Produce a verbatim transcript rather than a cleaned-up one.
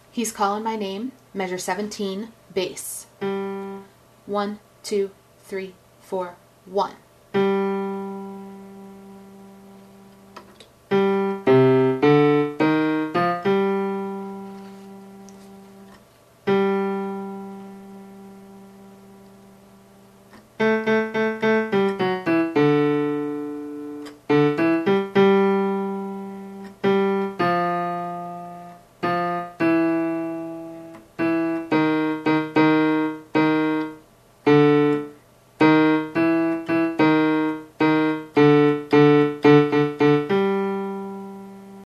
He's Calling My Name, measure seventeen, bass. One, two, three, four, one.